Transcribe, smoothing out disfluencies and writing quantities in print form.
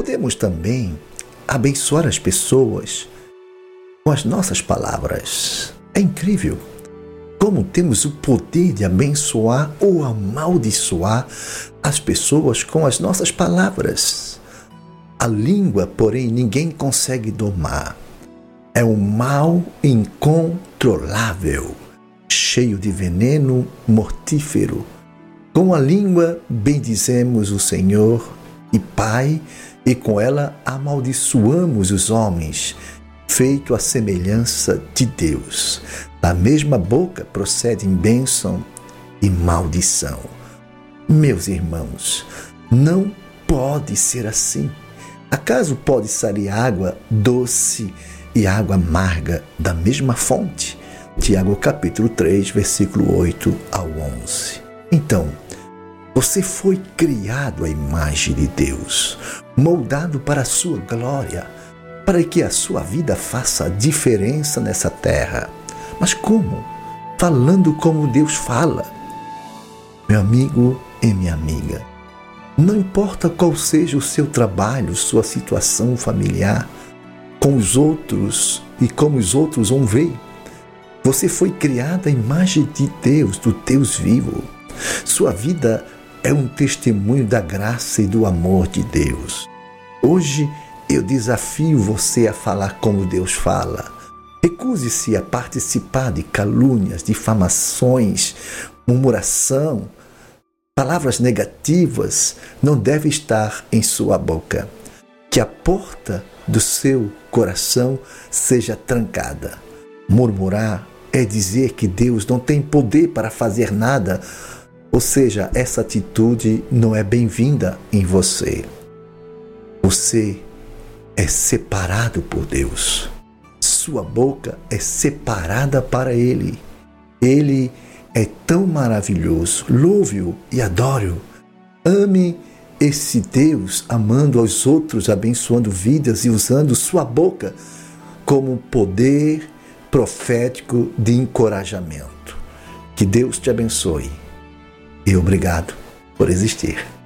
podemos também abençoar as pessoas com as nossas palavras. É incrível como temos o poder de abençoar ou amaldiçoar as pessoas com as nossas palavras. A língua, porém, ninguém consegue domar. É um mal incontrolável, cheio de veneno mortífero. Com a língua bendizemos o Senhor e Pai, e com ela amaldiçoamos os homens, feito à semelhança de Deus. Da mesma boca procedem bênção e maldição. Meus irmãos, não pode ser assim. Acaso pode sair água doce e água amarga da mesma fonte? Tiago capítulo 3, versículo 8 ao 11. Então, você foi criado à imagem de Deus, moldado para a sua glória, para que a sua vida faça diferença nessa terra. Mas como? Falando como Deus fala. Meu amigo e minha amiga, não importa qual seja o seu trabalho, sua situação familiar, com os outros e como os outros vão ver, você foi criado à imagem de Deus, do Deus vivo. Sua vida é um testemunho da graça e do amor de Deus. Hoje eu desafio você a falar como Deus fala. Recuse-se a participar de calúnias, difamações, murmuração. Palavras negativas não devem estar em sua boca. Que a porta do seu coração seja trancada. Murmurar é dizer que Deus não tem poder para fazer nada, ou seja, essa atitude não é bem-vinda em você. Você é separado por Deus. Sua boca é separada para Ele. Ele é tão maravilhoso. Louve-o e adore-o. Ame esse Deus, amando aos outros, abençoando vidas e usando sua boca como poder profético de encorajamento. Que Deus te abençoe e obrigado por existir.